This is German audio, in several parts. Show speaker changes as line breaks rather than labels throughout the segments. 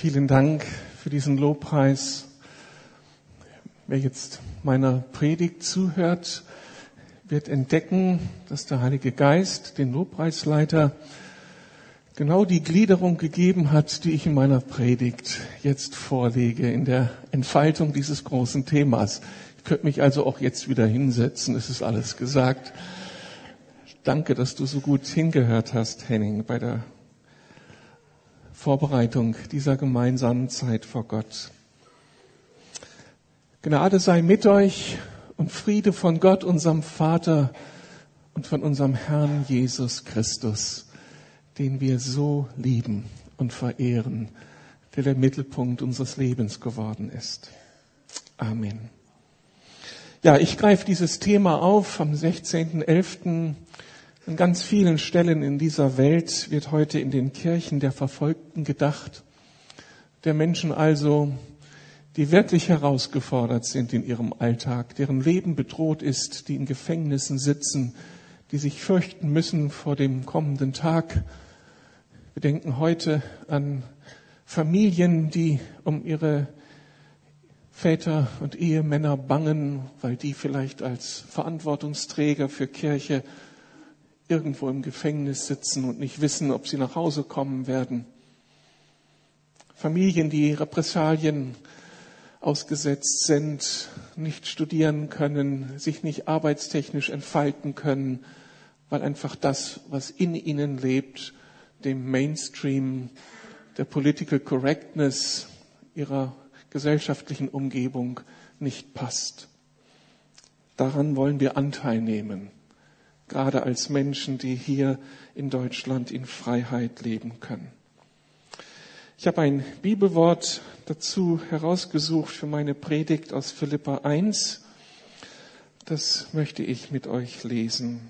Vielen Dank für diesen Lobpreis. Wer jetzt meiner Predigt zuhört, wird entdecken, dass der Heilige Geist den Lobpreisleiter genau die Gliederung gegeben hat, die ich in meiner Predigt jetzt vorlege, in der Entfaltung dieses großen Themas. Ich könnte mich also auch jetzt wieder hinsetzen, es ist alles gesagt. Danke, dass du so gut hingehört hast, Henning, bei der Vorbereitung dieser gemeinsamen Zeit vor Gott. Gnade sei mit euch und Friede von Gott, unserem Vater und von unserem Herrn Jesus Christus, den wir so lieben und verehren, der Mittelpunkt unseres Lebens geworden ist. Amen. Ja, ich greife dieses Thema auf am 16.11. An ganz vielen Stellen in dieser Welt wird heute in den Kirchen der Verfolgten gedacht, der Menschen also, die wirklich herausgefordert sind in ihrem Alltag, deren Leben bedroht ist, die in Gefängnissen sitzen, die sich fürchten müssen vor dem kommenden Tag. Wir denken heute an Familien, die um ihre Väter und Ehemänner bangen, weil die vielleicht als Verantwortungsträger für Kirche irgendwo im Gefängnis sitzen und nicht wissen, ob sie nach Hause kommen werden. Familien, die Repressalien ausgesetzt sind, nicht studieren können, sich nicht arbeitstechnisch entfalten können, weil einfach das, was in ihnen lebt, dem Mainstream der Political Correctness ihrer gesellschaftlichen Umgebung nicht passt. Daran wollen wir Anteil nehmen. Gerade als Menschen, die hier in Deutschland in Freiheit leben können. Ich habe ein Bibelwort dazu herausgesucht für meine Predigt aus Philipper 1. Das möchte ich mit euch lesen.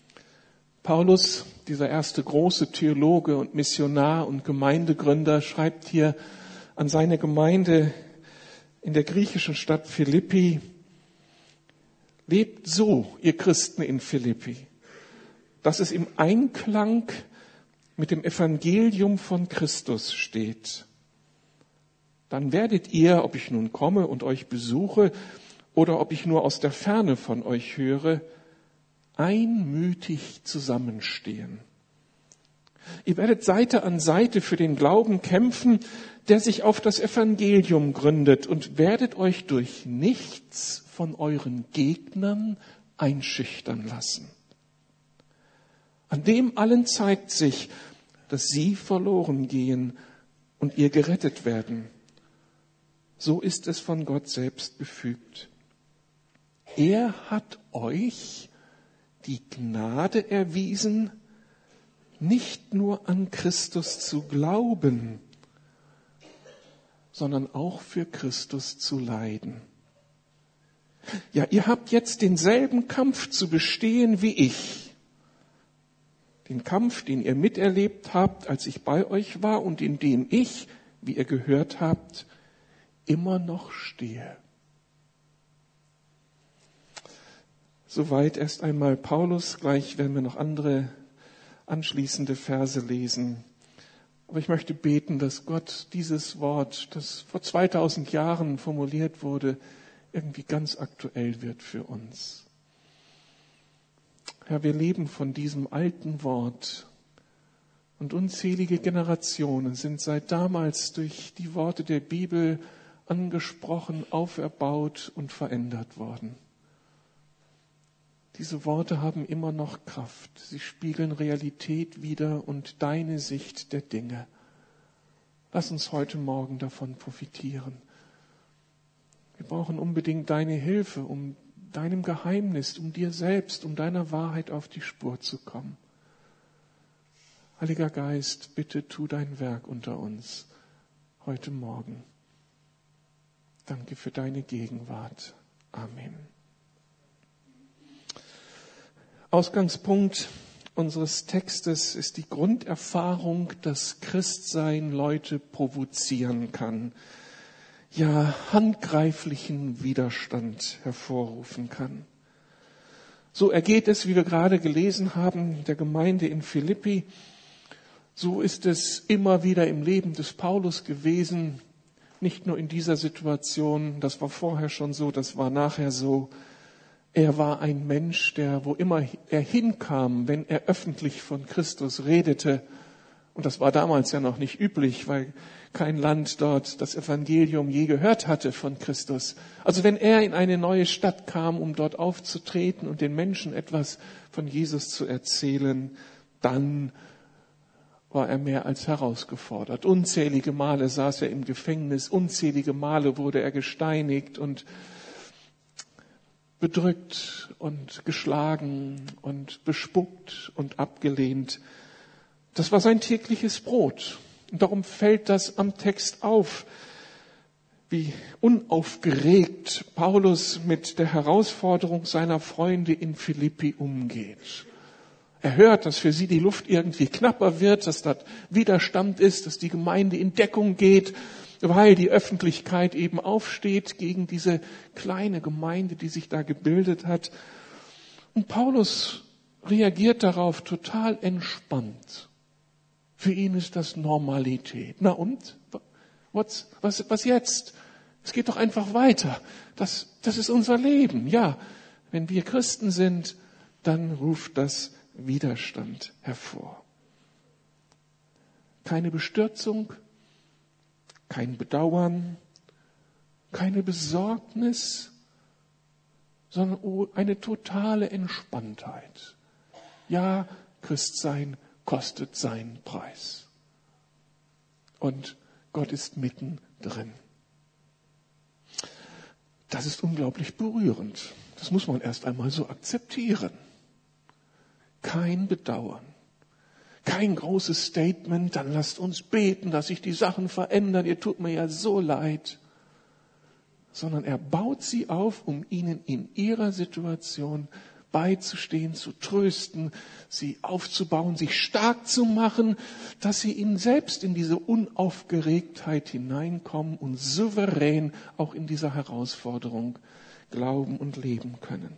Paulus, dieser erste große Theologe und Missionar und Gemeindegründer, schreibt hier an seine Gemeinde in der griechischen Stadt Philippi: Lebt so, ihr Christen in Philippi, dass es im Einklang mit dem Evangelium von Christus steht. Dann werdet ihr, ob ich nun komme und euch besuche oder ob ich nur aus der Ferne von euch höre, einmütig zusammenstehen. Ihr werdet Seite an Seite für den Glauben kämpfen, der sich auf das Evangelium gründet, und werdet euch durch nichts von euren Gegnern einschüchtern lassen. An dem allen zeigt sich, dass sie verloren gehen und ihr gerettet werden. So ist es von Gott selbst befügt. Er hat euch die Gnade erwiesen, nicht nur an Christus zu glauben, sondern auch für Christus zu leiden. Ja, ihr habt jetzt denselben Kampf zu bestehen wie ich. Den Kampf, den ihr miterlebt habt, als ich bei euch war und in dem ich, wie ihr gehört habt, immer noch stehe. Soweit erst einmal Paulus. Gleich werden wir noch andere anschließende Verse lesen. Aber ich möchte beten, dass Gott dieses Wort, das vor 2000 Jahren formuliert wurde, irgendwie ganz aktuell wird für uns. Herr, wir leben von diesem alten Wort und unzählige Generationen sind seit damals durch die Worte der Bibel angesprochen, auferbaut und verändert worden. Diese Worte haben immer noch Kraft. Sie spiegeln Realität wider und deine Sicht der Dinge. Lass uns heute Morgen davon profitieren. Wir brauchen unbedingt deine Hilfe, um deinem Geheimnis, um dir selbst, um deiner Wahrheit auf die Spur zu kommen. Heiliger Geist, bitte tu dein Werk unter uns heute Morgen. Danke für deine Gegenwart. Amen. Ausgangspunkt unseres Textes ist die Grunderfahrung, dass Christsein Leute provozieren kann, ja handgreiflichen Widerstand hervorrufen kann. So ergeht es, wie wir gerade gelesen haben, der Gemeinde in Philippi. So ist es immer wieder im Leben des Paulus gewesen, nicht nur in dieser Situation, das war vorher schon so, das war nachher so. Er war ein Mensch, der, wo immer er hinkam, wenn er öffentlich von Christus redete, und das war damals ja noch nicht üblich, weil kein Land dort das Evangelium je gehört hatte von Christus. Also wenn er in eine neue Stadt kam, um dort aufzutreten und den Menschen etwas von Jesus zu erzählen, dann war er mehr als herausgefordert. Unzählige Male saß er im Gefängnis, unzählige Male wurde er gesteinigt und bedrückt und geschlagen und bespuckt und abgelehnt. Das war sein tägliches Brot. Und darum fällt das am Text auf, wie unaufgeregt Paulus mit der Herausforderung seiner Freunde in Philippi umgeht. Er hört, dass für sie die Luft irgendwie knapper wird, dass dort Widerstand ist, dass die Gemeinde in Deckung geht, weil die Öffentlichkeit eben aufsteht gegen diese kleine Gemeinde, die sich da gebildet hat. Und Paulus reagiert darauf total entspannt. Für ihn ist das Normalität. Na und? Was jetzt? Es geht doch einfach weiter. Das ist unser Leben. Ja, wenn wir Christen sind, dann ruft das Widerstand hervor. Keine Bestürzung, kein Bedauern, keine Besorgnis, sondern eine totale Entspanntheit. Ja, Christsein kostet seinen Preis. Und Gott ist mittendrin. Das ist unglaublich berührend. Das muss man erst einmal so akzeptieren. Kein Bedauern, kein großes Statement, dann lasst uns beten, dass sich die Sachen verändern, ihr tut mir ja so leid. Sondern er baut sie auf, um ihnen in ihrer Situation beizustehen, zu trösten, sie aufzubauen, sich stark zu machen, dass sie ihnen selbst in diese Unaufgeregtheit hineinkommen und souverän auch in dieser Herausforderung glauben und leben können.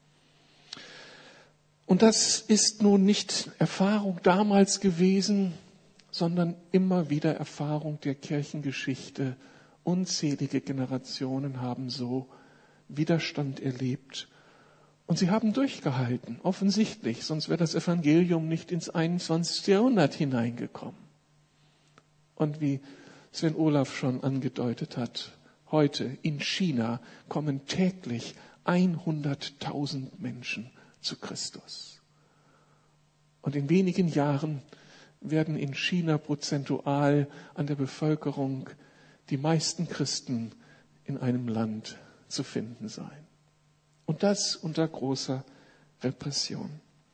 Und das ist nun nicht Erfahrung damals gewesen, sondern immer wieder Erfahrung der Kirchengeschichte. Unzählige Generationen haben so Widerstand erlebt. Und sie haben durchgehalten, offensichtlich, sonst wäre das Evangelium nicht ins 21. Jahrhundert hineingekommen. Und wie Sven Olaf schon angedeutet hat, heute in China kommen täglich 100.000 Menschen zu Christus. Und in wenigen Jahren werden in China prozentual an der Bevölkerung die meisten Christen in einem Land zu finden sein. Und das unter großer Repression.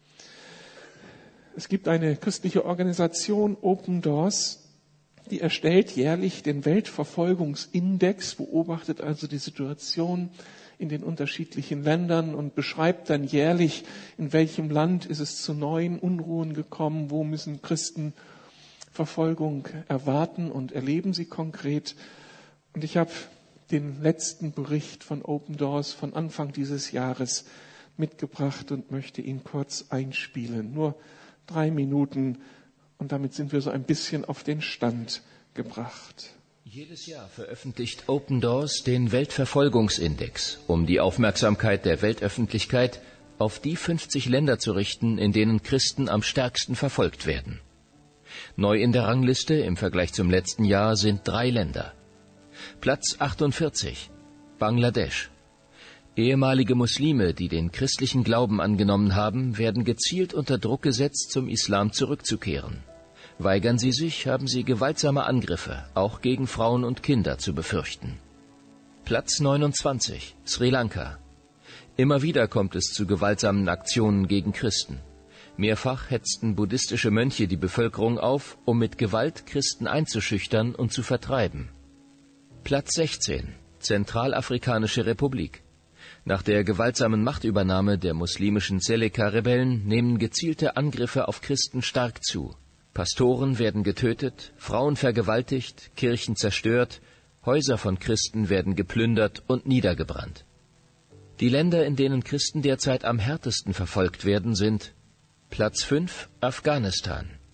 Es gibt eine christliche Organisation, Open Doors, die erstellt jährlich den Weltverfolgungsindex, beobachtet also die Situation in den unterschiedlichen Ländern und beschreibt dann jährlich, in welchem Land ist es zu neuen Unruhen gekommen, wo müssen Christen Verfolgung erwarten und erleben sie konkret. Und ich habe den letzten Bericht von Open Doors von Anfang dieses Jahres mitgebracht und möchte ihn kurz einspielen. Nur 3 Minuten und damit sind wir so ein bisschen auf den Stand gebracht.
Jedes Jahr veröffentlicht Open Doors den Weltverfolgungsindex, um die Aufmerksamkeit der Weltöffentlichkeit auf die 50 Länder zu richten, in denen Christen am stärksten verfolgt werden. Neu in der Rangliste im Vergleich zum letzten Jahr sind 3 Länder. Platz 48, Bangladesch. Ehemalige Muslime, die den christlichen Glauben angenommen haben, werden gezielt unter Druck gesetzt, zum Islam zurückzukehren. Weigern sie sich, haben sie gewaltsame Angriffe, auch gegen Frauen und Kinder, zu befürchten. Platz 29, Sri Lanka. Immer wieder kommt es zu gewaltsamen Aktionen gegen Christen. Mehrfach hetzten buddhistische Mönche die Bevölkerung auf, um mit Gewalt Christen einzuschüchtern und zu vertreiben. Platz 16, Zentralafrikanische Republik. Nach der gewaltsamen Machtübernahme der muslimischen Seleka-Rebellen nehmen gezielte Angriffe auf Christen stark zu. Pastoren werden getötet, Frauen vergewaltigt, Kirchen zerstört, Häuser von Christen werden geplündert und niedergebrannt. Die Länder, in denen Christen derzeit am härtesten verfolgt werden, sind Platz 5, Afghanistan.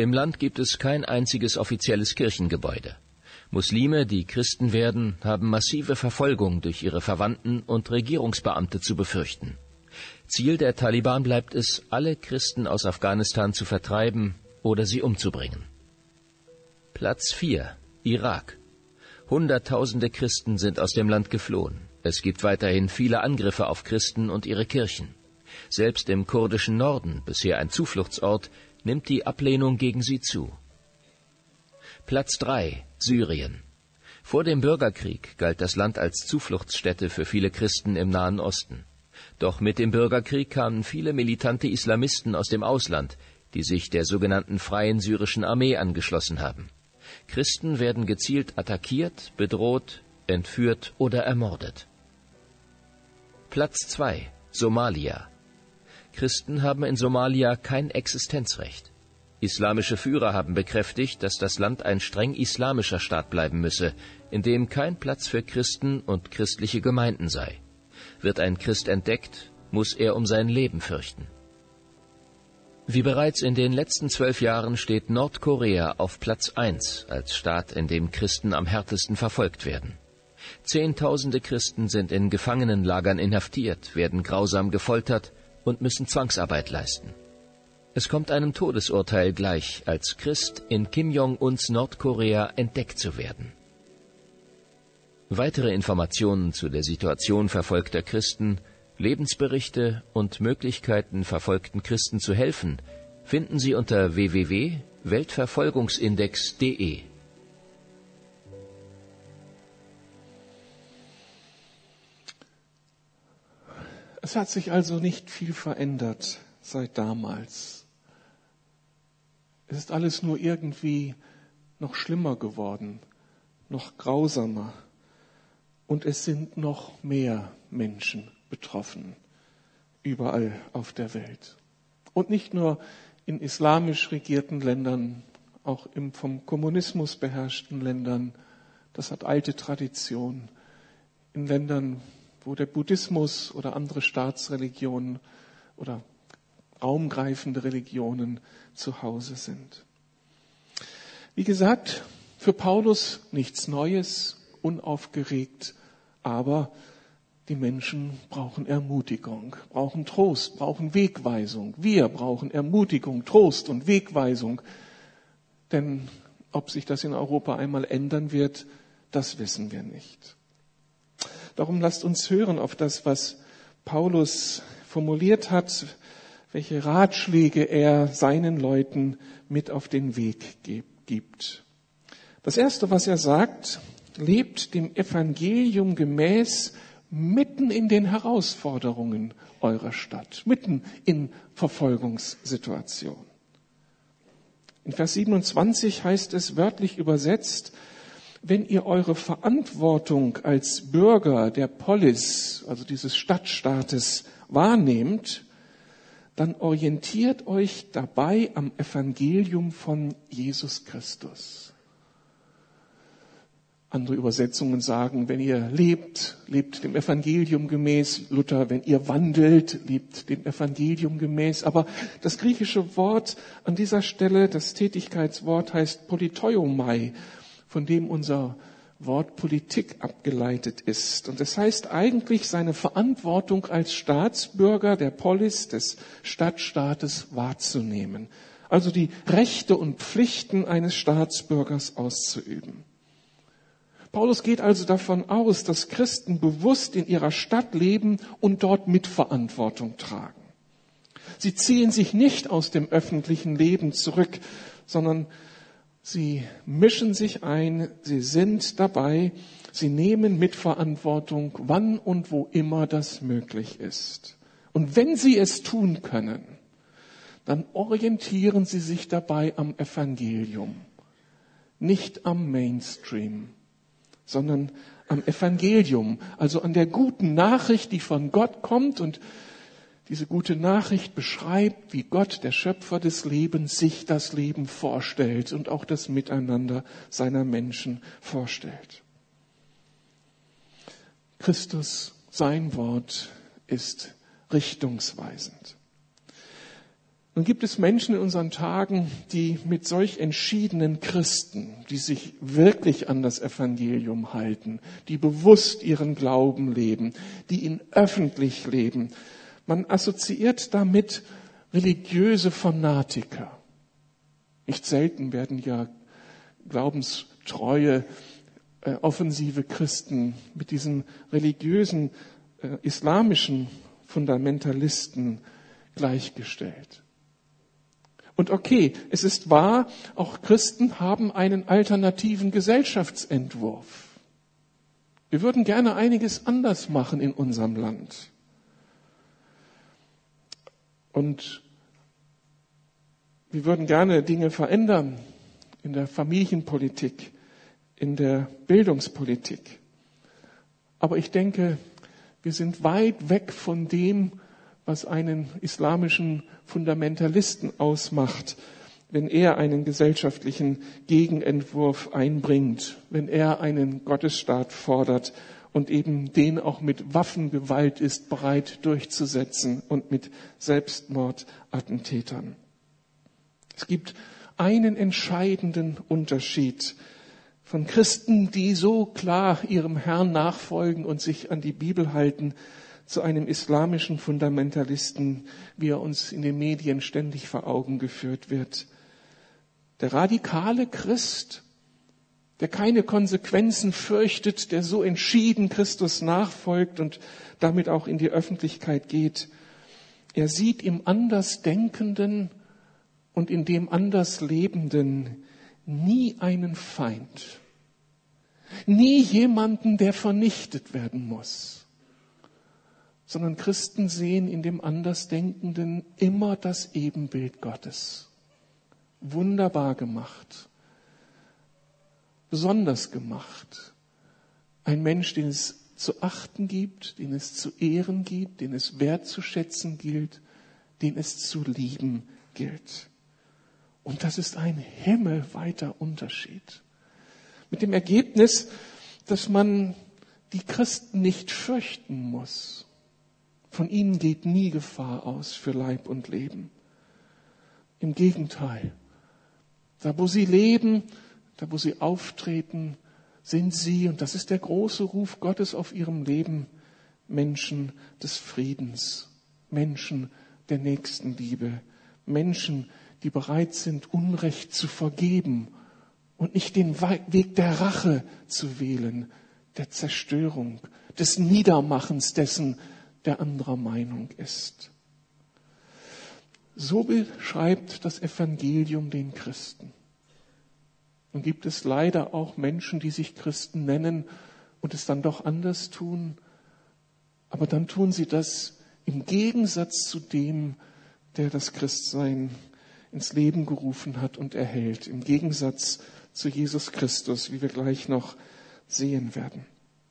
Im Land gibt es kein einziges offizielles Kirchengebäude. Muslime, die Christen werden, haben massive Verfolgung durch ihre Verwandten und Regierungsbeamte zu befürchten. Ziel der Taliban bleibt es, alle Christen aus Afghanistan zu vertreiben oder sie umzubringen. Platz 4. Irak. Hunderttausende Christen sind aus dem Land geflohen. Es gibt weiterhin viele Angriffe auf Christen und ihre Kirchen. Selbst im kurdischen Norden, bisher ein Zufluchtsort, nimmt die Ablehnung gegen sie zu. Platz 3. Syrien. Vor dem Bürgerkrieg galt das Land als Zufluchtsstätte für viele Christen im Nahen Osten. Doch mit dem Bürgerkrieg kamen viele militante Islamisten aus dem Ausland, die sich der sogenannten Freien Syrischen Armee angeschlossen haben. Christen werden gezielt attackiert, bedroht, entführt oder ermordet. Platz 2. Somalia. Christen haben in Somalia kein Existenzrecht. Islamische Führer haben bekräftigt, dass das Land ein streng islamischer Staat bleiben müsse, in dem kein Platz für Christen und christliche Gemeinden sei. Wird ein Christ entdeckt, muss er um sein Leben fürchten. Wie bereits in den letzten 12 Jahren steht Nordkorea auf Platz 1 als Staat, in dem Christen am härtesten verfolgt werden. Zehntausende Christen sind in Gefangenenlagern inhaftiert, werden grausam gefoltert und müssen Zwangsarbeit leisten. Es kommt einem Todesurteil gleich, als Christ in Kim Jong-uns Nordkorea entdeckt zu werden. Weitere Informationen zu der Situation verfolgter Christen, Lebensberichte und Möglichkeiten, verfolgten Christen zu helfen, finden Sie unter www.weltverfolgungsindex.de.
Es hat sich also nicht viel verändert seit damals. Es ist alles nur irgendwie noch schlimmer geworden, noch grausamer. Und es sind noch mehr Menschen betroffen, überall auf der Welt. Und nicht nur in islamisch regierten Ländern, auch in vom Kommunismus beherrschten Ländern. Das hat alte Tradition. In Ländern, wo der Buddhismus oder andere Staatsreligionen oder raumgreifende Religionen zu Hause sind. Wie gesagt, für Paulus nichts Neues, unaufgeregt, aber die Menschen brauchen Ermutigung, brauchen Trost, brauchen Wegweisung. Wir brauchen Ermutigung, Trost und Wegweisung. Denn ob sich das in Europa einmal ändern wird, das wissen wir nicht. Darum lasst uns hören auf das, was Paulus formuliert hat, welche Ratschläge er seinen Leuten mit auf den Weg gibt. Das Erste, was er sagt, lebt dem Evangelium gemäß mitten in den Herausforderungen eurer Stadt, mitten in Verfolgungssituationen. In Vers 27 heißt es wörtlich übersetzt, wenn ihr eure Verantwortung als Bürger der Polis, also dieses Stadtstaates, wahrnehmt, dann orientiert euch dabei am Evangelium von Jesus Christus. Andere Übersetzungen sagen, wenn ihr lebt, lebt dem Evangelium gemäß. Luther, wenn ihr wandelt, lebt dem Evangelium gemäß. Aber das griechische Wort an dieser Stelle, das Tätigkeitswort heißt politeomai, von dem unser Wort Politik abgeleitet ist. Und das heißt eigentlich, seine Verantwortung als Staatsbürger der Polis, des Stadtstaates wahrzunehmen. Also die Rechte und Pflichten eines Staatsbürgers auszuüben. Paulus geht also davon aus, dass Christen bewusst in ihrer Stadt leben und dort Mitverantwortung tragen. Sie ziehen sich nicht aus dem öffentlichen Leben zurück, sondern sie mischen sich ein, sie sind dabei, sie nehmen Mitverantwortung, wann und wo immer das möglich ist. Und wenn sie es tun können, dann orientieren sie sich dabei am Evangelium, nicht am Mainstream, sondern am Evangelium, also an der guten Nachricht, die von Gott kommt. Und diese gute Nachricht beschreibt, wie Gott, der Schöpfer des Lebens, sich das Leben vorstellt und auch das Miteinander seiner Menschen vorstellt. Christus, sein Wort, ist richtungsweisend. Nun gibt es Menschen in unseren Tagen, die mit solch entschiedenen Christen, die sich wirklich an das Evangelium halten, die bewusst ihren Glauben leben, die ihn öffentlich leben. Man assoziiert damit religiöse Fanatiker. Nicht selten werden ja glaubenstreue, offensive Christen mit diesen religiösen, islamischen Fundamentalisten gleichgestellt. Und okay, es ist wahr, auch Christen haben einen alternativen Gesellschaftsentwurf. Wir würden gerne einiges anders machen in unserem Land. Und wir würden gerne Dinge verändern in der Familienpolitik, in der Bildungspolitik. Aber ich denke, wir sind weit weg von dem, was einen islamischen Fundamentalisten ausmacht, wenn er einen gesellschaftlichen Gegenentwurf einbringt, wenn er einen Gottesstaat fordert und eben den auch mit Waffengewalt ist bereit durchzusetzen und mit Selbstmordattentätern. Es gibt einen entscheidenden Unterschied von Christen, die so klar ihrem Herrn nachfolgen und sich an die Bibel halten, zu einem islamischen Fundamentalisten, wie er uns in den Medien ständig vor Augen geführt wird. Der radikale Christ, der keine Konsequenzen fürchtet, der so entschieden Christus nachfolgt und damit auch in die Öffentlichkeit geht, er sieht im Andersdenkenden und in dem Anderslebenden nie einen Feind, nie jemanden, der vernichtet werden muss, sondern Christen sehen in dem Andersdenkenden immer das Ebenbild Gottes. Wunderbar gemacht, besonders gemacht. Ein Mensch, den es zu achten gibt, den es zu ehren gibt, den es wertzuschätzen gilt, den es zu lieben gilt. Und das ist ein himmelweiter Unterschied. Mit dem Ergebnis, dass man die Christen nicht fürchten muss. Von ihnen geht nie Gefahr aus für Leib und Leben. Im Gegenteil. Da, wo sie leben, da, wo sie auftreten, sind sie, und das ist der große Ruf Gottes auf ihrem Leben, Menschen des Friedens, Menschen der Nächstenliebe, Menschen, die bereit sind, Unrecht zu vergeben und nicht den Weg der Rache zu wählen, der Zerstörung, des Niedermachens dessen, der anderer Meinung ist. So beschreibt das Evangelium den Christen. Und gibt es leider auch Menschen, die sich Christen nennen und es dann doch anders tun, aber dann tun sie das im Gegensatz zu dem, der das Christsein ins Leben gerufen hat und erhält, im Gegensatz zu Jesus Christus, wie wir gleich noch sehen werden.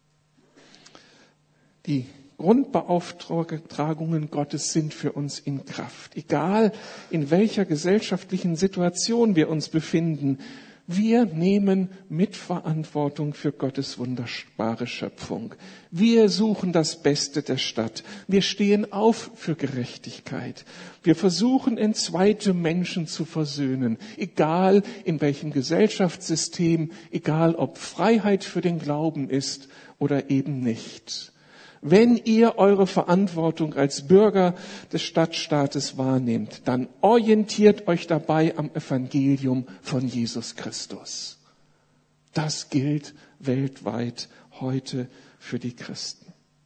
Die Grundbeauftragungen Gottes sind für uns in Kraft. Egal in welcher gesellschaftlichen Situation wir uns befinden, wir nehmen Mitverantwortung für Gottes wunderbare Schöpfung. Wir suchen das Beste der Stadt. Wir stehen auf für Gerechtigkeit. Wir versuchen, entzweite Menschen zu versöhnen, egal in welchem Gesellschaftssystem, egal ob Freiheit für den Glauben ist oder eben nicht. Wenn ihr eure Verantwortung als Bürger des Stadtstaates wahrnehmt, dann orientiert euch dabei am Evangelium von Jesus Christus. Das gilt weltweit heute für die Christen.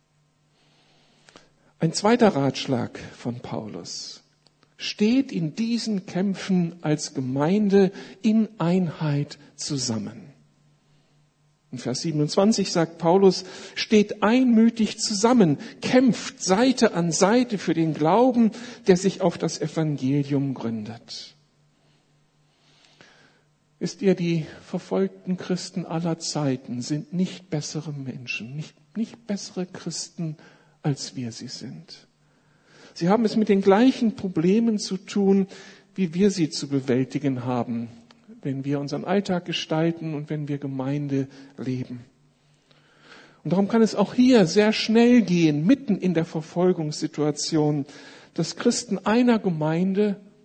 Ein zweiter Ratschlag von Paulus. Steht in diesen Kämpfen als Gemeinde in Einheit zusammen. In Vers 27 sagt Paulus, steht einmütig zusammen, kämpft Seite an Seite für den Glauben, der sich auf das Evangelium gründet. Wisst ihr, die verfolgten Christen aller Zeiten sind nicht bessere Menschen, nicht bessere Christen, als wir sie sind. Sie haben es mit den gleichen Problemen zu tun, wie wir sie zu bewältigen haben, wenn wir unseren Alltag gestalten und wenn wir Gemeinde leben. Und darum kann es auch hier sehr schnell gehen, mitten in der Verfolgungssituation, dass Christen einer Gemeinde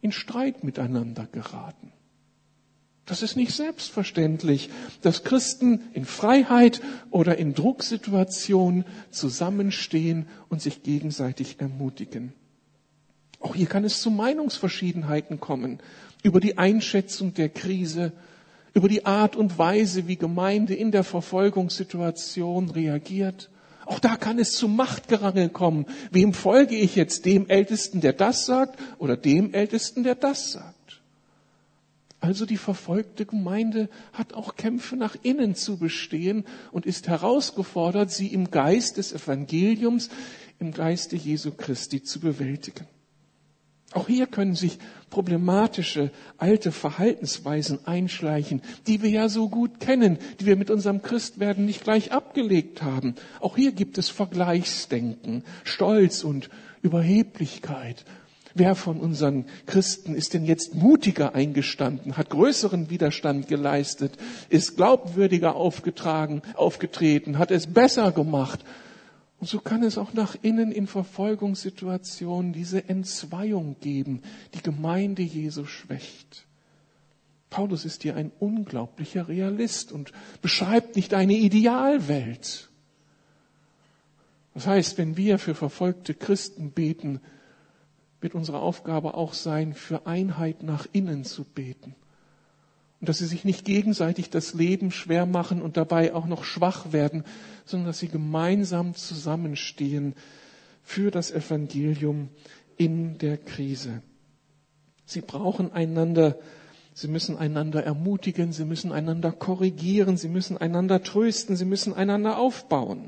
in Streit miteinander geraten. Das ist nicht selbstverständlich, dass Christen in Freiheit oder in Drucksituationen zusammenstehen und sich gegenseitig ermutigen. Auch hier kann es zu Meinungsverschiedenheiten kommen über die Einschätzung der Krise, über die Art und Weise, wie Gemeinde in der Verfolgungssituation reagiert. Auch da kann es zu Machtgerangel kommen. Wem folge ich jetzt? Dem Ältesten, der das sagt, oder dem Ältesten, der das sagt? Also die verfolgte Gemeinde hat auch Kämpfe nach innen zu bestehen und ist herausgefordert, sie im Geist des Evangeliums, im Geiste Jesu Christi zu bewältigen. Auch hier können sich problematische alte Verhaltensweisen einschleichen, die wir ja so gut kennen, die wir mit unserem Christwerden nicht gleich abgelegt haben. Auch hier gibt es Vergleichsdenken, Stolz und Überheblichkeit. Wer von unseren Christen ist denn jetzt mutiger eingestanden, hat größeren Widerstand geleistet, ist glaubwürdiger aufgetreten, hat es besser gemacht? Und so kann es auch nach innen in Verfolgungssituationen diese Entzweiung geben, die Gemeinde Jesu schwächt. Paulus ist hier ein unglaublicher Realist und beschreibt nicht eine Idealwelt. Das heißt, wenn wir für verfolgte Christen beten, wird unsere Aufgabe auch sein, für Einheit nach innen zu beten. Und dass sie sich nicht gegenseitig das Leben schwer machen und dabei auch noch schwach werden, sondern dass sie gemeinsam zusammenstehen für das Evangelium in der Krise. Sie brauchen einander, sie müssen einander ermutigen, sie müssen einander korrigieren, sie müssen einander trösten, sie müssen einander aufbauen.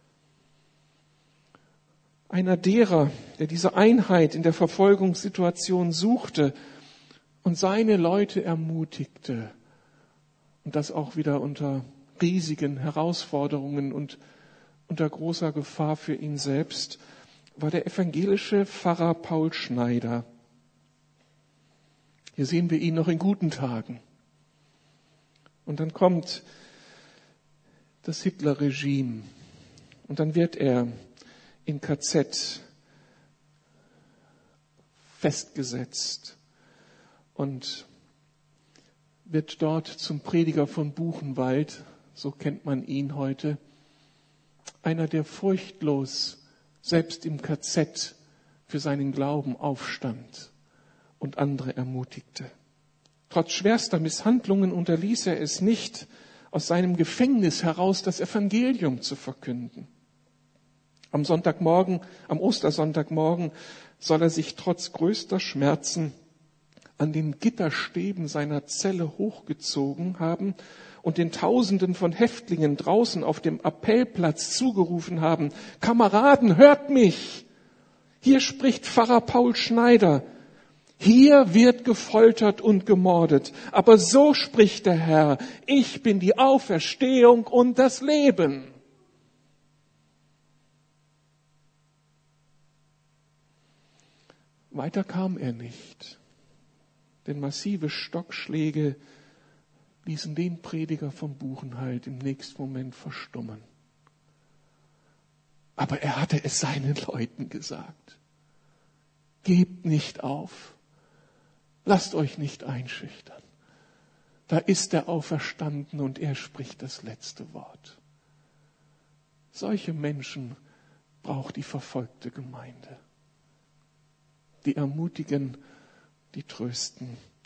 Einer derer, der diese Einheit in der Verfolgungssituation suchte und seine Leute ermutigte, und das auch wieder unter riesigen Herausforderungen und unter großer Gefahr für ihn selbst, war der evangelische Pfarrer Paul Schneider. Hier sehen wir ihn noch in guten Tagen. Und dann kommt das Hitler-Regime und dann wird er in KZ festgesetzt und wird dort zum Prediger von Buchenwald, so kennt man ihn heute, einer, der furchtlos selbst im KZ für seinen Glauben aufstand und andere ermutigte. Trotz schwerster Misshandlungen unterließ er es nicht, aus seinem Gefängnis heraus das Evangelium zu verkünden. Am Ostersonntagmorgen soll er sich trotz größter Schmerzen an den Gitterstäben seiner Zelle hochgezogen haben und den Tausenden von Häftlingen draußen auf dem Appellplatz zugerufen haben: Kameraden, hört mich! Hier spricht Pfarrer Paul Schneider. Hier wird gefoltert und gemordet. Aber so spricht der Herr: Ich bin die Auferstehung und das Leben. Weiter kam er nicht, denn massive Stockschläge ließen den Prediger vom Buchenwald im nächsten Moment verstummen. Aber er hatte es seinen Leuten gesagt: Gebt nicht auf, lasst euch nicht einschüchtern. Da ist der Auferstandene und er spricht das letzte Wort. Solche Menschen braucht die verfolgte Gemeinde. Die ermutigen, die trösten.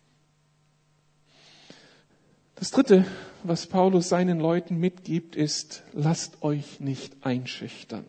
Das Dritte, was Paulus seinen Leuten mitgibt, ist: Lasst euch nicht einschüchtern.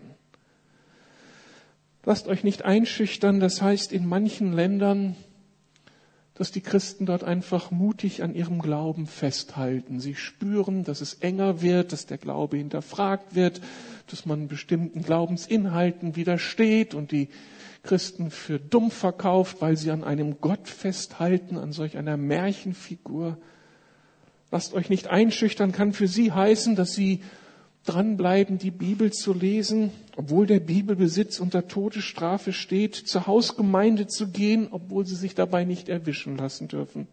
Lasst euch nicht einschüchtern, das heißt in manchen Ländern, dass die Christen dort einfach mutig an ihrem Glauben festhalten. Sie spüren, dass es enger wird, dass der Glaube hinterfragt wird, dass man bestimmten Glaubensinhalten widersteht und die Christen für dumm verkauft, weil sie an einem Gott festhalten, an solch einer Märchenfigur. Lasst euch nicht einschüchtern kann für sie heißen, dass sie dranbleiben, die Bibel zu lesen, obwohl der Bibelbesitz unter Todesstrafe steht, zur Hausgemeinde zu gehen, obwohl sie sich dabei nicht erwischen lassen dürfen.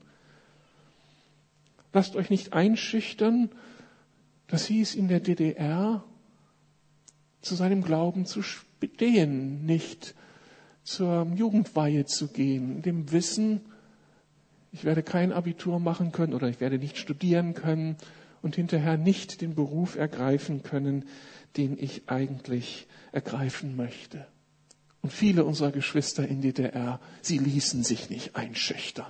Lasst euch nicht einschüchtern, das hieß in der DDR, zu seinem Glauben zu stehen, nicht zur Jugendweihe zu gehen, in dem Wissen, ich werde kein Abitur machen können oder ich werde nicht studieren können und hinterher nicht den Beruf ergreifen können, den ich eigentlich ergreifen möchte. Und viele unserer Geschwister in DDR, sie ließen sich nicht einschüchtern.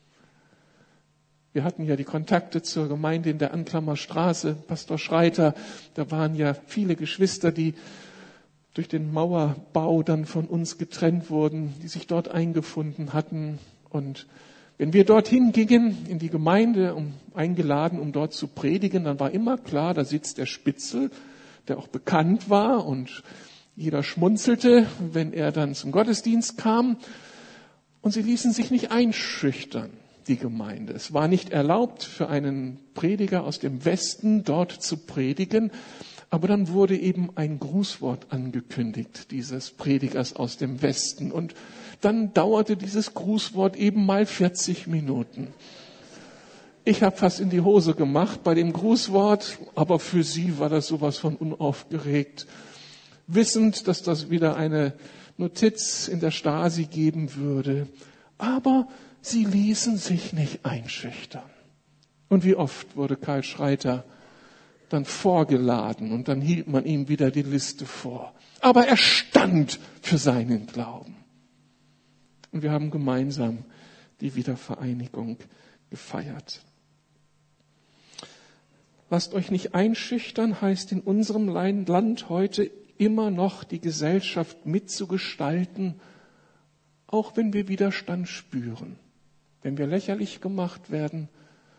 Wir hatten ja die Kontakte zur Gemeinde in der Anklammer Straße, Pastor Schreiter, da waren ja viele Geschwister, die durch den Mauerbau dann von uns getrennt wurden, die sich dort eingefunden hatten. Und wenn wir dorthin gingen, in die Gemeinde, eingeladen, um dort zu predigen, dann war immer klar, da sitzt der Spitzel, der auch bekannt war und jeder schmunzelte, wenn er dann zum Gottesdienst kam. Und sie ließen sich nicht einschüchtern, die Gemeinde. Es war nicht erlaubt für einen Prediger aus dem Westen dort zu predigen, aber dann wurde eben ein Grußwort angekündigt, dieses Predigers aus dem Westen. Und dann dauerte dieses Grußwort eben mal 40 Minuten. Ich habe fast in die Hose gemacht bei dem Grußwort, aber für sie war das sowas von unaufgeregt. Wissend, dass das wieder eine Notiz in der Stasi geben würde. Aber sie ließen sich nicht einschüchtern. Und wie oft wurde Karl Schreiter dann vorgeladen und dann hielt man ihm wieder die Liste vor. Aber er stand für seinen Glauben. Und wir haben gemeinsam die Wiedervereinigung gefeiert. Lasst euch nicht einschüchtern, heißt in unserem Land heute immer noch die Gesellschaft mitzugestalten, auch wenn wir Widerstand spüren, wenn wir lächerlich gemacht werden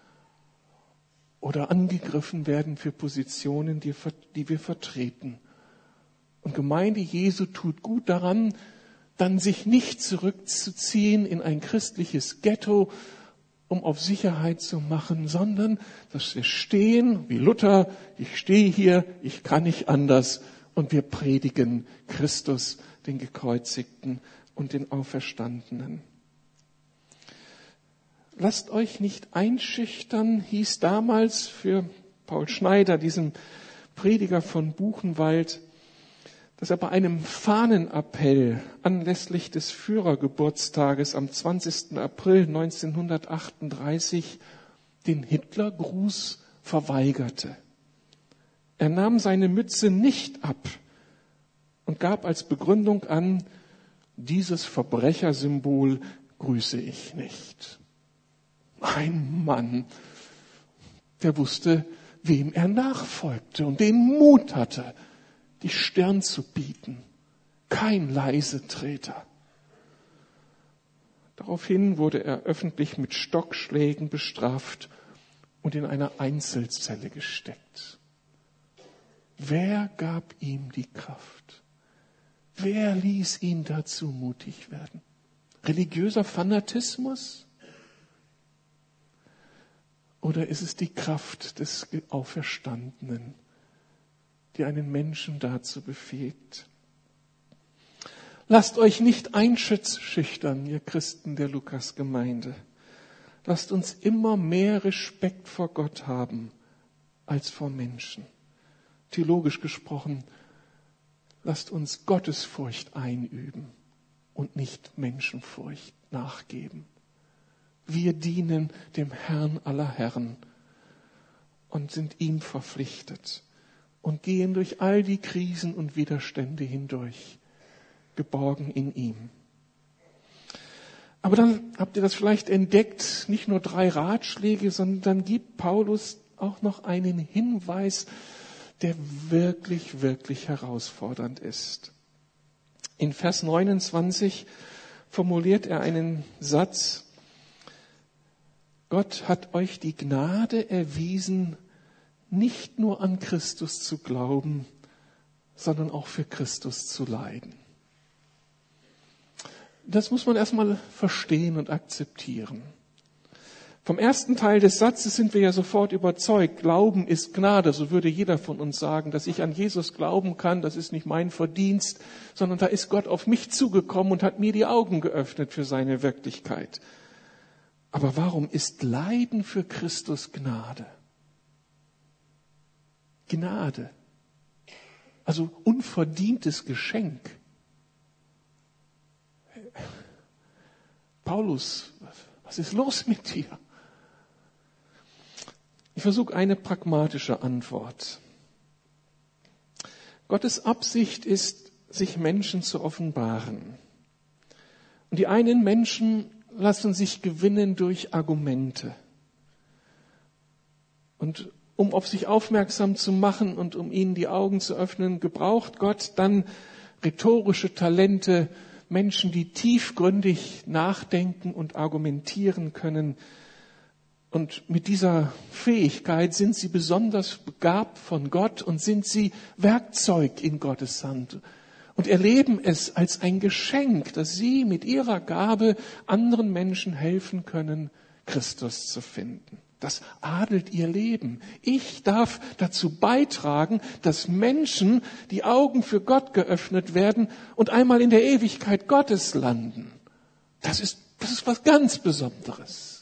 oder angegriffen werden für Positionen, die wir vertreten. Und Gemeinde Jesu tut gut daran, dann sich nicht zurückzuziehen in ein christliches Ghetto, um auf Sicherheit zu machen, sondern dass wir stehen, wie Luther, ich stehe hier, ich kann nicht anders, und wir predigen Christus, den Gekreuzigten und den Auferstandenen. Lasst euch nicht einschüchtern, hieß damals für Paul Schneider, diesen Prediger von Buchenwald, dass er bei einem Fahnenappell anlässlich des Führergeburtstages am 20. April 1938 den Hitlergruß verweigerte. Er nahm seine Mütze nicht ab und gab als Begründung an, dieses Verbrechersymbol grüße ich nicht. Ein Mann, der wusste, wem er nachfolgte und den Mut hatte, die Stirn zu bieten. Kein Leisetreter. Daraufhin wurde er öffentlich mit Stockschlägen bestraft und in eine Einzelzelle gesteckt. Wer gab ihm die Kraft? Wer ließ ihn dazu mutig werden? Religiöser Fanatismus? Oder ist es die Kraft des Auferstandenen, die einen Menschen dazu befähigt? Lasst euch nicht einschüchtern, ihr Christen der Lukasgemeinde. Lasst uns immer mehr Respekt vor Gott haben als vor Menschen. Theologisch gesprochen, lasst uns Gottesfurcht einüben und nicht Menschenfurcht nachgeben. Wir dienen dem Herrn aller Herren und sind ihm verpflichtet und gehen durch all die Krisen und Widerstände hindurch, geborgen in ihm. Aber dann habt ihr das vielleicht entdeckt, nicht nur 3 Ratschläge, sondern dann gibt Paulus auch noch einen Hinweis, der wirklich, wirklich herausfordernd ist. In Vers 29 formuliert er einen Satz: Gott hat euch die Gnade erwiesen, nicht nur an Christus zu glauben, sondern auch für Christus zu leiden. Das muss man erstmal verstehen und akzeptieren. Vom ersten Teil des Satzes sind wir ja sofort überzeugt. Glauben ist Gnade. So würde jeder von uns sagen, dass ich an Jesus glauben kann. Das ist nicht mein Verdienst, sondern da ist Gott auf mich zugekommen und hat mir die Augen geöffnet für seine Wirklichkeit. Aber warum ist Leiden für Christus Gnade? Gnade. Also unverdientes Geschenk. Paulus, was ist los mit dir? Ich versuche eine pragmatische Antwort. Gottes Absicht ist, sich Menschen zu offenbaren. Und die einen Menschen lassen sich gewinnen durch Argumente. Und um auf sich aufmerksam zu machen und um ihnen die Augen zu öffnen, gebraucht Gott dann rhetorische Talente, Menschen, die tiefgründig nachdenken und argumentieren können. Und mit dieser Fähigkeit sind sie besonders begabt von Gott und sind sie Werkzeug in Gottes Hand. Und erleben es als ein Geschenk, dass sie mit ihrer Gabe anderen Menschen helfen können, Christus zu finden. Das adelt ihr Leben. Ich darf dazu beitragen, dass Menschen die Augen für Gott geöffnet werden und einmal in der Ewigkeit Gottes landen. Das ist was ganz Besonderes.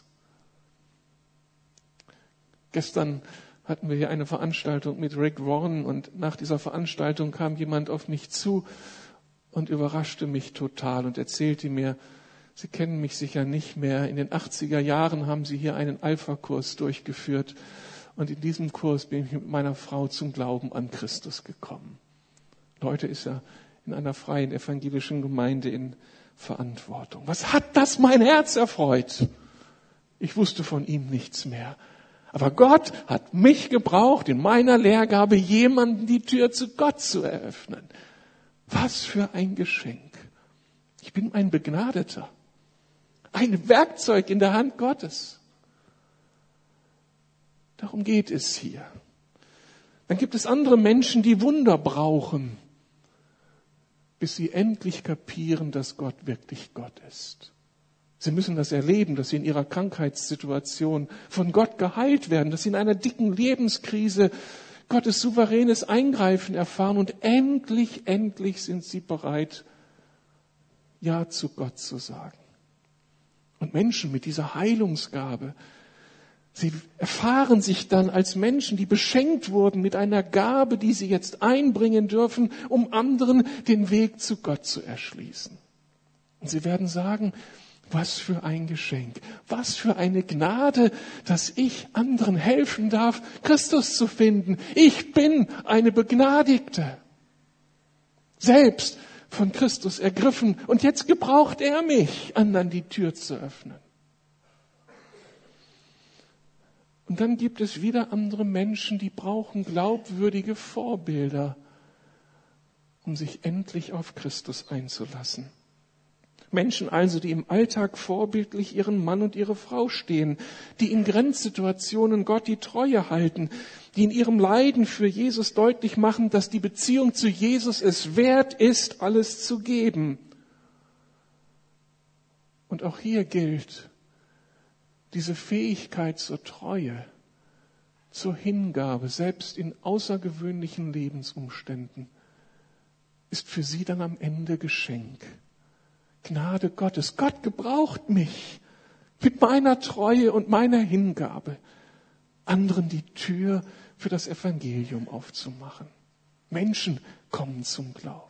Gestern hatten wir hier eine Veranstaltung mit Rick Warren und nach dieser Veranstaltung kam jemand auf mich zu und überraschte mich total und erzählte mir, Sie kennen mich sicher nicht mehr. In den 80er Jahren haben Sie hier einen Alpha-Kurs durchgeführt und in diesem Kurs bin ich mit meiner Frau zum Glauben an Christus gekommen. Heute ist er in einer freien evangelischen Gemeinde in Verantwortung. Was hat das mein Herz erfreut? Ich wusste von ihm nichts mehr. Aber Gott hat mich gebraucht, in meiner Lehrgabe jemanden die Tür zu Gott zu eröffnen. Was für ein Geschenk. Ich bin ein Begnadeter. Ein Werkzeug in der Hand Gottes. Darum geht es hier. Dann gibt es andere Menschen, die Wunder brauchen, bis sie endlich kapieren, dass Gott wirklich Gott ist. Sie müssen das erleben, dass sie in ihrer Krankheitssituation von Gott geheilt werden, dass sie in einer dicken Lebenskrise Gottes souveränes Eingreifen erfahren und endlich sind sie bereit, Ja zu Gott zu sagen. Und Menschen mit dieser Heilungsgabe, sie erfahren sich dann als Menschen, die beschenkt wurden mit einer Gabe, die sie jetzt einbringen dürfen, um anderen den Weg zu Gott zu erschließen. Und sie werden sagen, was für ein Geschenk, was für eine Gnade, dass ich anderen helfen darf, Christus zu finden. Ich bin eine Begnadigte. Selbst von Christus ergriffen und jetzt gebraucht er mich, anderen die Tür zu öffnen. Und dann gibt es wieder andere Menschen, die brauchen glaubwürdige Vorbilder, um sich endlich auf Christus einzulassen. Menschen also, die im Alltag vorbildlich ihren Mann und ihre Frau stehen, die in Grenzsituationen Gott die Treue halten, die in ihrem Leiden für Jesus deutlich machen, dass die Beziehung zu Jesus es wert ist, alles zu geben. Und auch hier gilt, diese Fähigkeit zur Treue, zur Hingabe, selbst in außergewöhnlichen Lebensumständen, ist für sie dann am Ende Geschenk. Gnade Gottes. Gott gebraucht mich mit meiner Treue und meiner Hingabe, anderen die Tür für das Evangelium aufzumachen. Menschen kommen zum Glauben.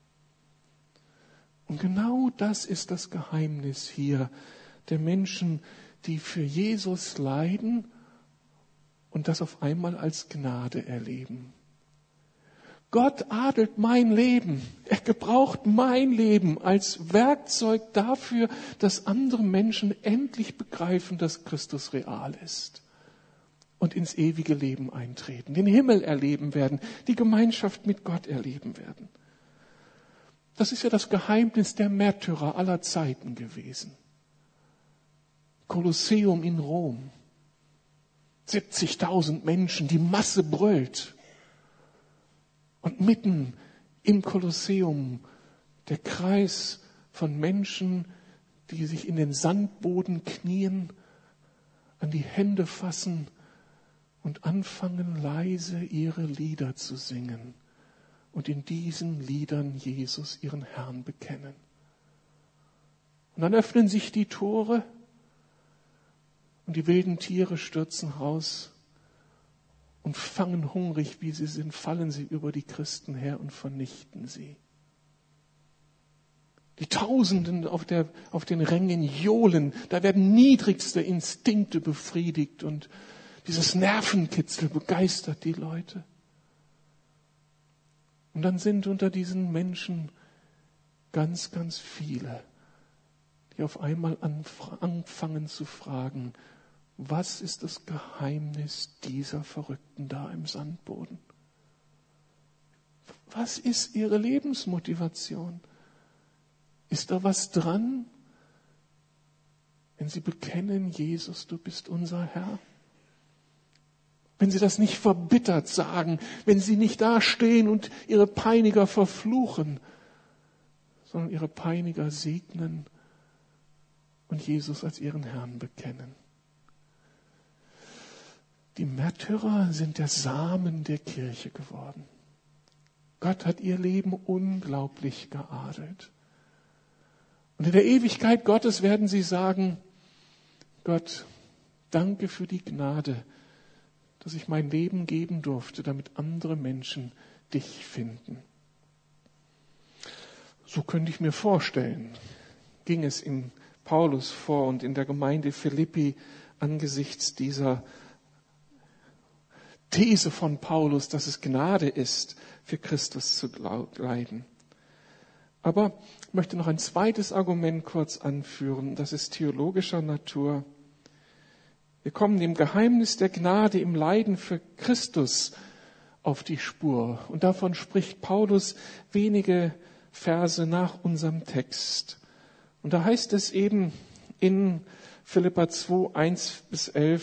Und genau das ist das Geheimnis hier der Menschen, die für Jesus leiden und das auf einmal als Gnade erleben. Gott adelt mein Leben. Er gebraucht mein Leben als Werkzeug dafür, dass andere Menschen endlich begreifen, dass Christus real ist und ins ewige Leben eintreten, den Himmel erleben werden, die Gemeinschaft mit Gott erleben werden. Das ist ja das Geheimnis der Märtyrer aller Zeiten gewesen. Kolosseum in Rom. 70.000 Menschen, die Masse brüllt. Und mitten im Kolosseum der Kreis von Menschen, die sich in den Sandboden knien, an die Hände fassen und anfangen leise ihre Lieder zu singen und in diesen Liedern Jesus, ihren Herrn, bekennen. Und dann öffnen sich die Tore und die wilden Tiere stürzen raus und fangen hungrig, wie sie sind, fallen sie über die Christen her und vernichten sie. Die Tausenden auf den Rängen johlen, da werden niedrigste Instinkte befriedigt und dieses Nervenkitzel begeistert die Leute. Und dann sind unter diesen Menschen ganz, ganz viele, die auf einmal anfangen zu fragen, was ist das Geheimnis dieser Verrückten da im Sandboden? Was ist ihre Lebensmotivation? Ist da was dran, wenn sie bekennen, Jesus, du bist unser Herr? Wenn sie das nicht verbittert sagen, wenn sie nicht dastehen und ihre Peiniger verfluchen, sondern ihre Peiniger segnen und Jesus als ihren Herrn bekennen. Die Märtyrer sind der Samen der Kirche geworden. Gott hat ihr Leben unglaublich geadelt. Und in der Ewigkeit Gottes werden sie sagen, Gott, danke für die Gnade, dass ich mein Leben geben durfte, damit andere Menschen dich finden. So könnte ich mir vorstellen, ging es in Paulus vor und in der Gemeinde Philippi angesichts dieser These von Paulus, dass es Gnade ist, für Christus zu leiden. Aber ich möchte noch ein zweites Argument kurz anführen, das ist theologischer Natur. Wir kommen dem Geheimnis der Gnade im Leiden für Christus auf die Spur. Und davon spricht Paulus wenige Verse nach unserem Text. Und da heißt es eben in Philipper 2, 1-11,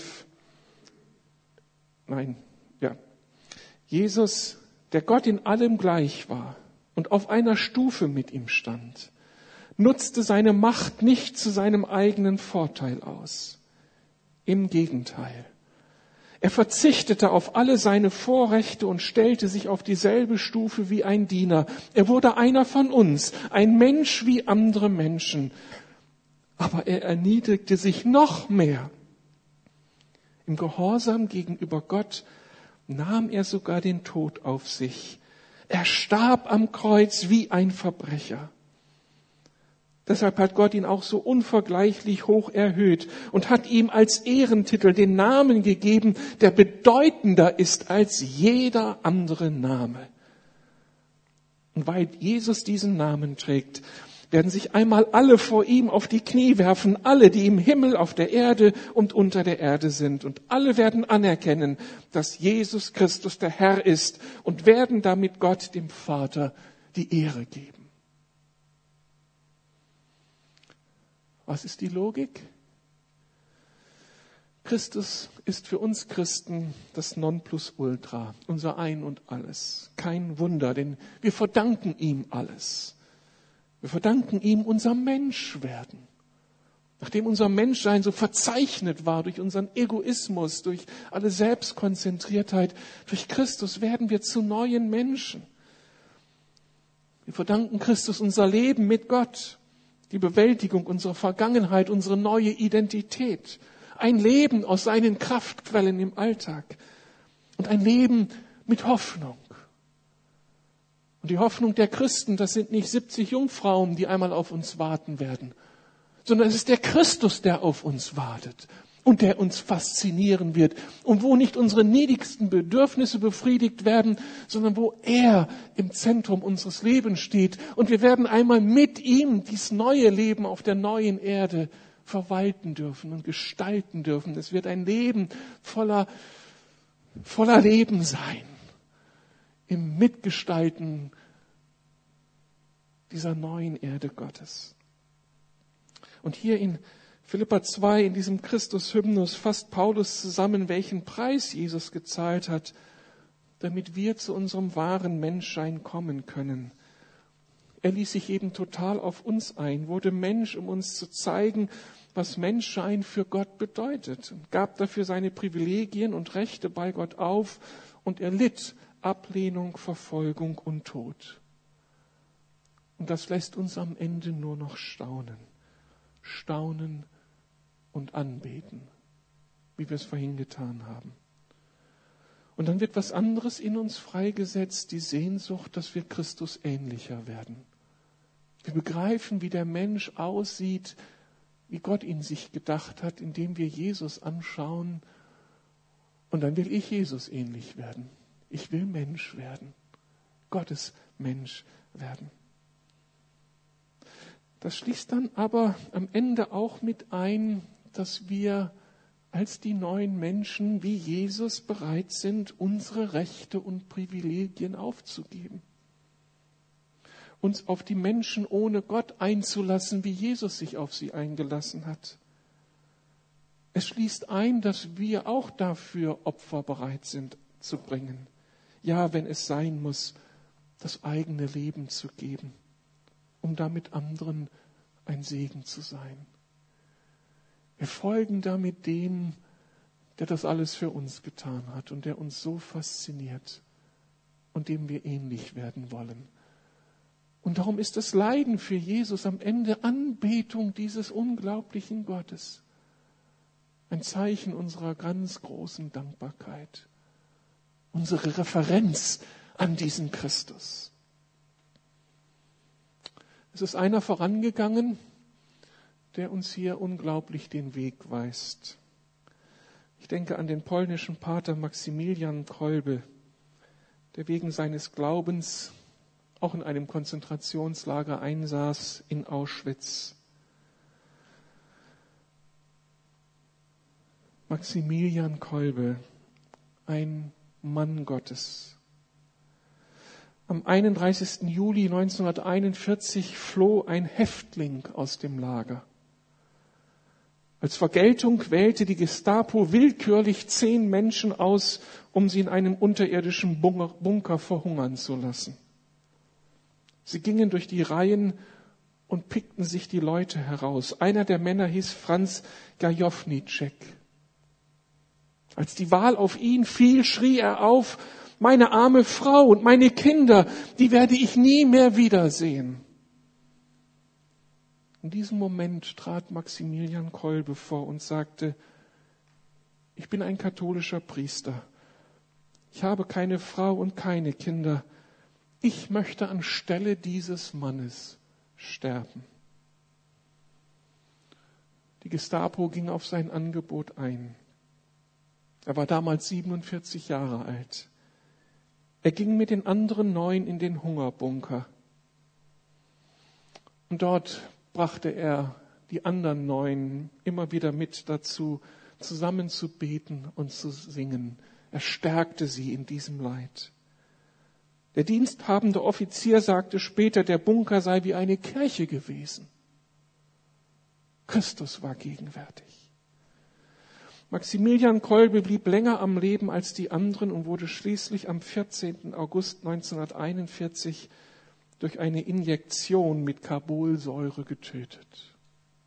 Jesus, der Gott in allem gleich war und auf einer Stufe mit ihm stand, nutzte seine Macht nicht zu seinem eigenen Vorteil aus. Im Gegenteil. Er verzichtete auf alle seine Vorrechte und stellte sich auf dieselbe Stufe wie ein Diener. Er wurde einer von uns, ein Mensch wie andere Menschen. Aber er erniedrigte sich noch mehr. Im Gehorsam gegenüber Gott nahm er sogar den Tod auf sich. Er starb am Kreuz wie ein Verbrecher. Deshalb hat Gott ihn auch so unvergleichlich hoch erhöht und hat ihm als Ehrentitel den Namen gegeben, der bedeutender ist als jeder andere Name. Und weil Jesus diesen Namen trägt, werden sich einmal alle vor ihm auf die Knie werfen, alle, die im Himmel, auf der Erde und unter der Erde sind. Und alle werden anerkennen, dass Jesus Christus der Herr ist und werden damit Gott, dem Vater, die Ehre geben. Was ist die Logik? Christus ist für uns Christen das Nonplusultra, unser Ein und Alles. Kein Wunder, denn wir verdanken ihm alles. Wir verdanken ihm unser Menschwerden. Nachdem unser Menschsein so verzeichnet war durch unseren Egoismus, durch alle Selbstkonzentriertheit, durch Christus werden wir zu neuen Menschen. Wir verdanken Christus unser Leben mit Gott, die Bewältigung unserer Vergangenheit, unsere neue Identität, ein Leben aus seinen Kraftquellen im Alltag und ein Leben mit Hoffnung. Und die Hoffnung der Christen, das sind nicht 70 Jungfrauen, die einmal auf uns warten werden, sondern es ist der Christus, der auf uns wartet und der uns faszinieren wird und wo nicht unsere niedrigsten Bedürfnisse befriedigt werden, sondern wo er im Zentrum unseres Lebens steht. Und wir werden einmal mit ihm dieses neue Leben auf der neuen Erde verwalten dürfen und gestalten dürfen. Es wird ein Leben voller Leben sein. Im Mitgestalten dieser neuen Erde Gottes. Und hier in Philipper 2, in diesem Christus-Hymnus, fasst Paulus zusammen, welchen Preis Jesus gezahlt hat, damit wir zu unserem wahren Menschsein kommen können. Er ließ sich eben total auf uns ein, wurde Mensch, um uns zu zeigen, was Menschsein für Gott bedeutet, und gab dafür seine Privilegien und Rechte bei Gott auf, und er litt Ablehnung, Verfolgung und Tod. Und das lässt uns am Ende nur noch staunen und anbeten, wie wir es vorhin getan haben. Und dann wird was anderes in uns freigesetzt, die Sehnsucht, dass wir Christus ähnlicher werden. Wir begreifen, wie der Mensch aussieht, wie Gott ihn sich gedacht hat, indem wir Jesus anschauen. Und dann will ich Jesus ähnlich werden. Ich will Mensch werden. Gottes Mensch werden. Das schließt dann aber am Ende auch mit ein, dass wir als die neuen Menschen wie Jesus bereit sind, unsere Rechte und Privilegien aufzugeben. Uns auf die Menschen ohne Gott einzulassen, wie Jesus sich auf sie eingelassen hat. Es schließt ein, dass wir auch dafür Opfer bereit sind zu bringen. Ja, wenn es sein muss, das eigene Leben zu geben, um damit anderen ein Segen zu sein. Wir folgen damit dem, der das alles für uns getan hat und der uns so fasziniert und dem wir ähnlich werden wollen. Und darum ist das Leiden für Jesus am Ende Anbetung dieses unglaublichen Gottes. Ein Zeichen unserer ganz großen Dankbarkeit. Unsere Referenz an diesen Christus. Es ist einer vorangegangen, der uns hier unglaublich den Weg weist. Ich denke an den polnischen Pater Maximilian Kolbe, der wegen seines Glaubens auch in einem Konzentrationslager einsaß in Auschwitz. Maximilian Kolbe, ein Mann Gottes. Am 31. Juli 1941 floh ein Häftling aus dem Lager. Als Vergeltung wählte die Gestapo willkürlich 10 Menschen aus, um sie in einem unterirdischen Bunker verhungern zu lassen. Sie gingen durch die Reihen und pickten sich die Leute heraus. Einer der Männer hieß Franz Gajowniczek. Als die Wahl auf ihn fiel, schrie er auf: Meine arme Frau und meine Kinder, die werde ich nie mehr wiedersehen. In diesem Moment trat Maximilian Kolbe vor und sagte: Ich bin ein katholischer Priester. Ich habe keine Frau und keine Kinder. Ich möchte anstelle dieses Mannes sterben. Die Gestapo ging auf sein Angebot ein. Er war damals 47 Jahre alt. Er ging mit den anderen 9 in den Hungerbunker. Und dort brachte er die anderen 9 immer wieder mit dazu, zusammen zu beten und zu singen. Er stärkte sie in diesem Leid. Der diensthabende Offizier sagte später, der Bunker sei wie eine Kirche gewesen. Christus war gegenwärtig. Maximilian Kolbe blieb länger am Leben als die anderen und wurde schließlich am 14. August 1941 durch eine Injektion mit Carbolsäure getötet.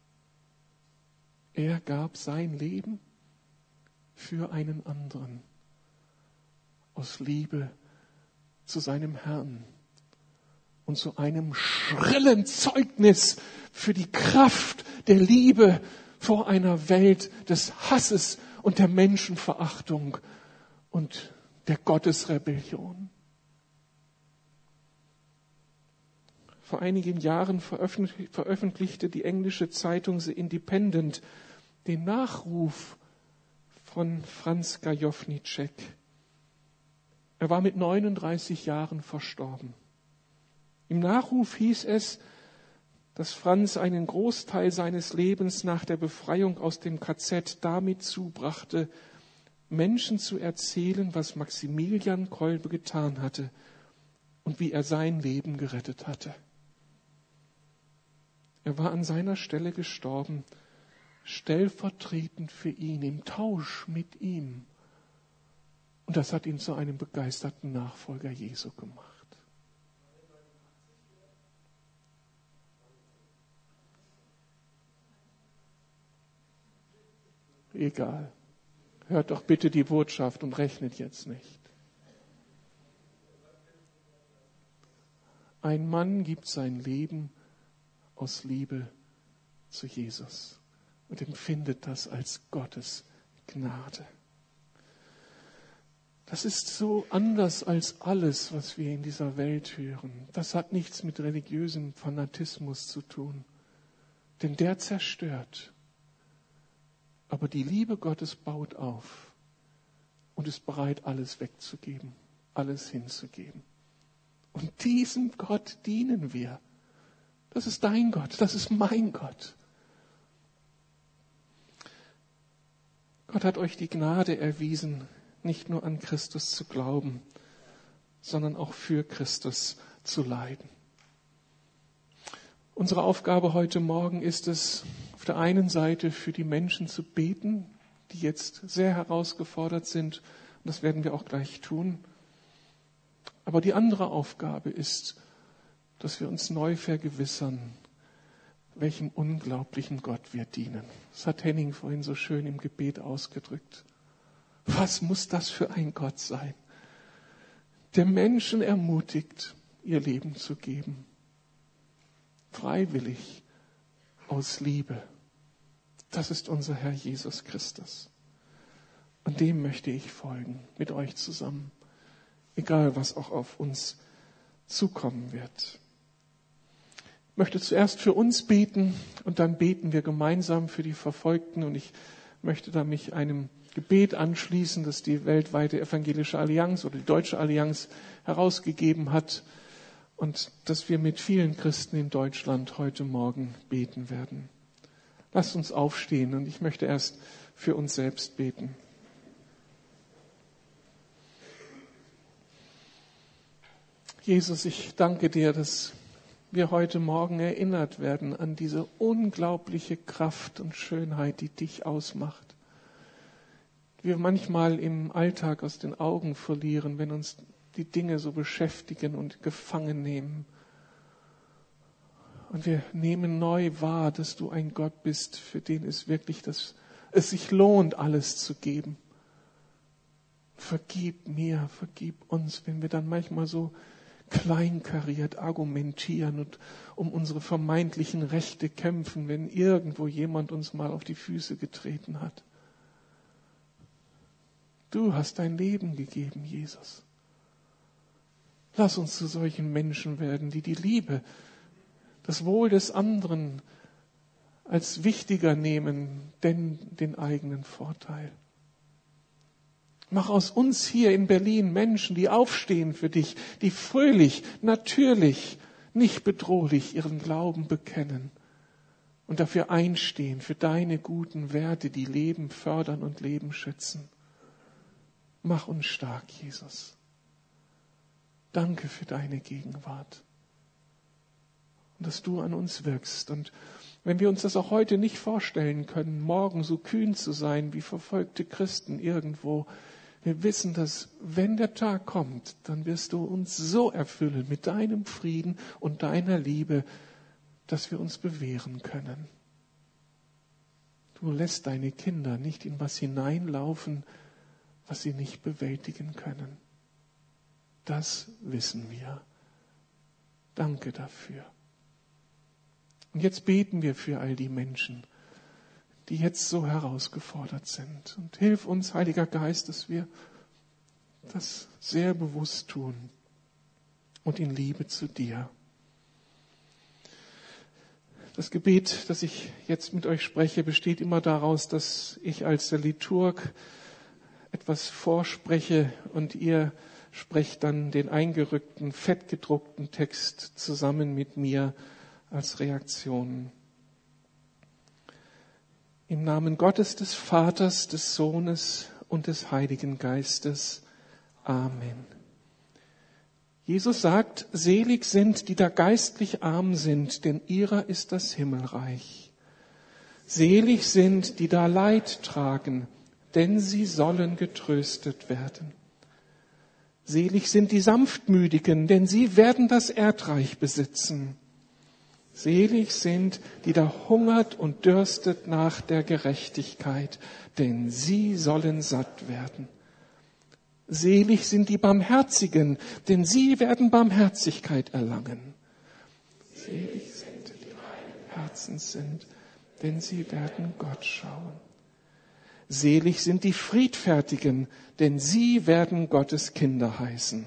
Er gab sein Leben für einen anderen, aus Liebe zu seinem Herrn und zu einem schrillen Zeugnis für die Kraft der Liebe vor einer Welt des Hasses und der Menschenverachtung und der Gottesrebellion. Vor einigen Jahren veröffentlichte die englische Zeitung The Independent den Nachruf von Franz Gajowniczek. Er war mit 39 Jahren verstorben. Im Nachruf hieß es, dass Franz einen Großteil seines Lebens nach der Befreiung aus dem KZ damit zubrachte, Menschen zu erzählen, was Maximilian Kolbe getan hatte und wie er sein Leben gerettet hatte. Er war an seiner Stelle gestorben, stellvertretend für ihn, im Tausch mit ihm. Und das hat ihn zu einem begeisterten Nachfolger Jesu gemacht. Egal. Hört doch bitte die Botschaft und rechnet jetzt nicht. Ein Mann gibt sein Leben aus Liebe zu Jesus und empfindet das als Gottes Gnade. Das ist so anders als alles, was wir in dieser Welt hören. Das hat nichts mit religiösem Fanatismus zu tun, denn der zerstört. Aber die Liebe Gottes baut auf und ist bereit, alles wegzugeben, alles hinzugeben. Und diesem Gott dienen wir. Das ist dein Gott, das ist mein Gott. Gott hat euch die Gnade erwiesen, nicht nur an Christus zu glauben, sondern auch für Christus zu leiden. Unsere Aufgabe heute Morgen ist es, auf der einen Seite für die Menschen zu beten, die jetzt sehr herausgefordert sind. Und das werden wir auch gleich tun. Aber die andere Aufgabe ist, dass wir uns neu vergewissern, welchem unglaublichen Gott wir dienen. Das hat Henning vorhin so schön im Gebet ausgedrückt. Was muss das für ein Gott sein, der Menschen ermutigt, ihr Leben zu geben? Freiwillig, aus Liebe. Das ist unser Herr Jesus Christus. Und dem möchte ich folgen, mit euch zusammen, egal was auch auf uns zukommen wird. Ich möchte zuerst für uns beten und dann beten wir gemeinsam für die Verfolgten. Und ich möchte da mich einem Gebet anschließen, das die weltweite Evangelische Allianz oder die Deutsche Allianz herausgegeben hat und das wir mit vielen Christen in Deutschland heute Morgen beten werden. Lasst uns aufstehen und ich möchte erst für uns selbst beten. Jesus, ich danke dir, dass wir heute Morgen erinnert werden an diese unglaubliche Kraft und Schönheit, die dich ausmacht. Wir manchmal im Alltag aus den Augen verlieren, wenn uns die Dinge so beschäftigen und gefangen nehmen. Und wir nehmen neu wahr, dass du ein Gott bist, für den es wirklich es sich lohnt, alles zu geben. Vergib mir, vergib uns, wenn wir dann manchmal so kleinkariert argumentieren und um unsere vermeintlichen Rechte kämpfen, wenn irgendwo jemand uns mal auf die Füße getreten hat. Du hast dein Leben gegeben, Jesus. Lass uns zu solchen Menschen werden, die die Liebe, das Wohl des anderen als wichtiger nehmen, denn den eigenen Vorteil. Mach aus uns hier in Berlin Menschen, die aufstehen für dich, die fröhlich, natürlich, nicht bedrohlich ihren Glauben bekennen und dafür einstehen, für deine guten Werte, die Leben fördern und Leben schützen. Mach uns stark, Jesus. Danke für deine Gegenwart und dass du an uns wirkst. Und wenn wir uns das auch heute nicht vorstellen können, morgen so kühn zu sein wie verfolgte Christen irgendwo, wir wissen, dass wenn der Tag kommt, dann wirst du uns so erfüllen mit deinem Frieden und deiner Liebe, dass wir uns bewähren können. Du lässt deine Kinder nicht in was hineinlaufen, was sie nicht bewältigen können. Das wissen wir. Danke dafür. Und jetzt beten wir für all die Menschen, die jetzt so herausgefordert sind. Und hilf uns, Heiliger Geist, dass wir das sehr bewusst tun und in Liebe zu dir. Das Gebet, das ich jetzt mit euch spreche, besteht immer daraus, dass ich als der Liturg etwas vorspreche und ihr sprecht dann den eingerückten, fettgedruckten Text zusammen mit mir als Reaktion. Im Namen Gottes, des Vaters, des Sohnes und des Heiligen Geistes. Amen. Jesus sagt, selig sind, die da geistlich arm sind, denn ihrer ist das Himmelreich. Selig sind, die da Leid tragen, denn sie sollen getröstet werden. Selig sind die Sanftmütigen, denn sie werden das Erdreich besitzen. Selig sind, die da hungert und dürstet nach der Gerechtigkeit, denn sie sollen satt werden. Selig sind die Barmherzigen, denn sie werden Barmherzigkeit erlangen. Selig sind, die reinen Herzens sind, denn sie werden Gott schauen. Selig sind die Friedfertigen, denn sie werden Gottes Kinder heißen.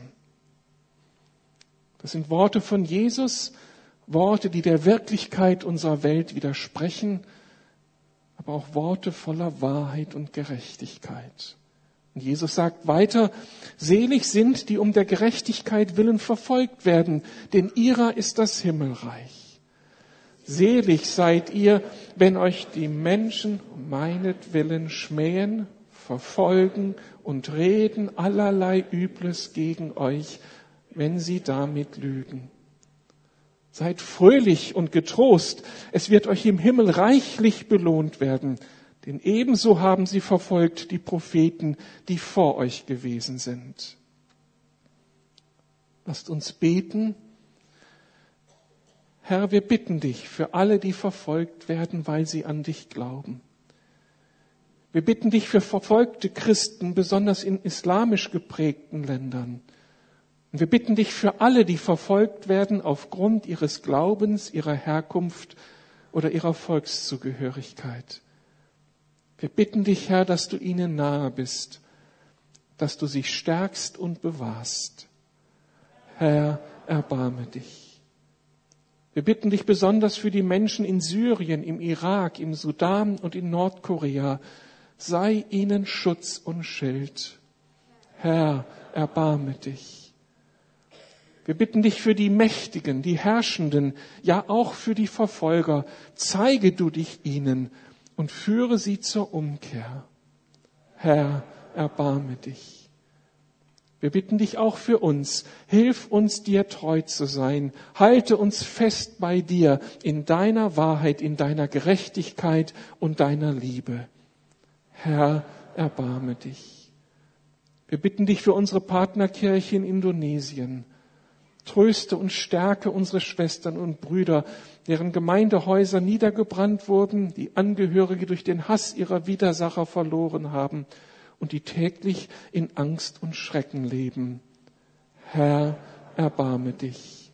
Das sind Worte von Jesus, Worte, die der Wirklichkeit unserer Welt widersprechen, aber auch Worte voller Wahrheit und Gerechtigkeit. Und Jesus sagt weiter, selig sind, die um der Gerechtigkeit willen verfolgt werden, denn ihrer ist das Himmelreich. Selig seid ihr, wenn euch die Menschen um meinetwillen schmähen, verfolgen und reden allerlei Übles gegen euch, wenn sie damit lügen. Seid fröhlich und getrost, es wird euch im Himmel reichlich belohnt werden, denn ebenso haben sie verfolgt die Propheten, die vor euch gewesen sind. Lasst uns beten. Herr, wir bitten dich für alle, die verfolgt werden, weil sie an dich glauben. Wir bitten dich für verfolgte Christen, besonders in islamisch geprägten Ländern. Und wir bitten dich für alle, die verfolgt werden aufgrund ihres Glaubens, ihrer Herkunft oder ihrer Volkszugehörigkeit. Wir bitten dich, Herr, dass du ihnen nahe bist, dass du sie stärkst und bewahrst. Herr, erbarme dich. Wir bitten dich besonders für die Menschen in Syrien, im Irak, im Sudan und in Nordkorea. Sei ihnen Schutz und Schild. Herr, erbarme dich. Wir bitten dich für die Mächtigen, die Herrschenden, ja auch für die Verfolger. Zeige du dich ihnen und führe sie zur Umkehr. Herr, erbarme dich. Wir bitten dich auch für uns. Hilf uns, dir treu zu sein. Halte uns fest bei dir in deiner Wahrheit, in deiner Gerechtigkeit und deiner Liebe. Herr, erbarme dich. Wir bitten dich für unsere Partnerkirche in Indonesien. Tröste und stärke unsere Schwestern und Brüder, deren Gemeindehäuser niedergebrannt wurden, die Angehörige durch den Hass ihrer Widersacher verloren haben und die täglich in Angst und Schrecken leben. Herr, erbarme dich.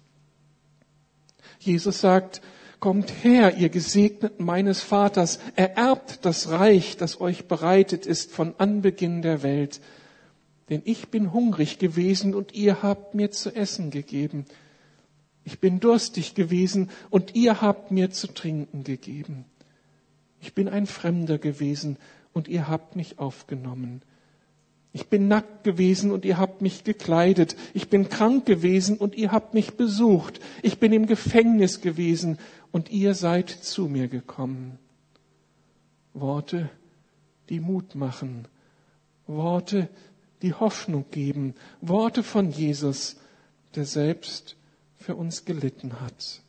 Jesus sagt, kommt her, ihr Gesegneten meines Vaters, ererbt das Reich, das euch bereitet ist von Anbeginn der Welt. Denn ich bin hungrig gewesen und ihr habt mir zu essen gegeben. Ich bin durstig gewesen und ihr habt mir zu trinken gegeben. Ich bin ein Fremder gewesen und ihr habt mich aufgenommen. Ich bin nackt gewesen und ihr habt mich gekleidet. Ich bin krank gewesen und ihr habt mich besucht. Ich bin im Gefängnis gewesen und ihr seid zu mir gekommen. Worte, die Mut machen. Worte, die Hoffnung geben. Worte von Jesus, der selbst für uns gelitten hat.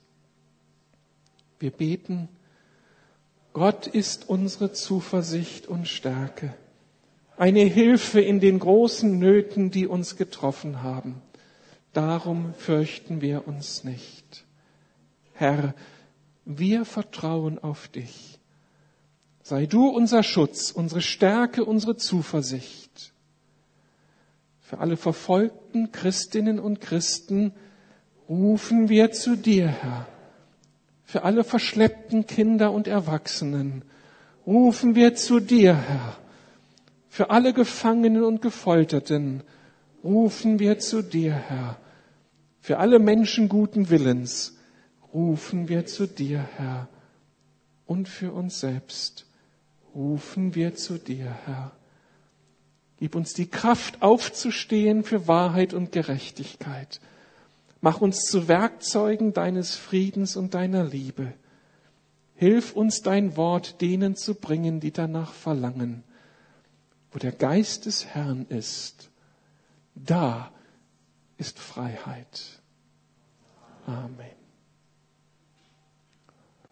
Wir beten, Gott ist unsere Zuversicht und Stärke, eine Hilfe in den großen Nöten, die uns getroffen haben. Darum fürchten wir uns nicht. Herr, wir vertrauen auf dich. Sei du unser Schutz, unsere Stärke, unsere Zuversicht. Für alle verfolgten Christinnen und Christen rufen wir zu dir, Herr. Für alle verschleppten Kinder und Erwachsenen rufen wir zu dir, Herr. Für alle Gefangenen und Gefolterten rufen wir zu dir, Herr. Für alle Menschen guten Willens rufen wir zu dir, Herr. Und für uns selbst rufen wir zu dir, Herr. Gib uns die Kraft, aufzustehen für Wahrheit und Gerechtigkeit. Mach uns zu Werkzeugen deines Friedens und deiner Liebe. Hilf uns, dein Wort denen zu bringen, die danach verlangen. Wo der Geist des Herrn ist, da ist Freiheit. Amen.